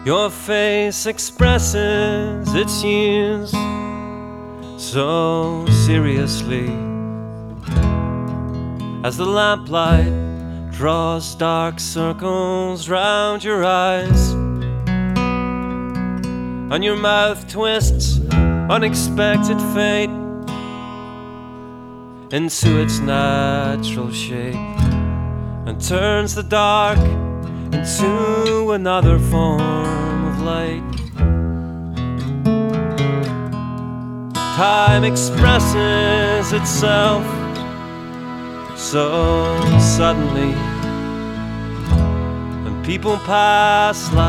Your face expresses its years so seriously as the lamplight draws dark circles round your eyes, and your mouth twists unexpected fate into its natural shape and turns the dark into another form of light. Time expresses itself so suddenly, and people pass like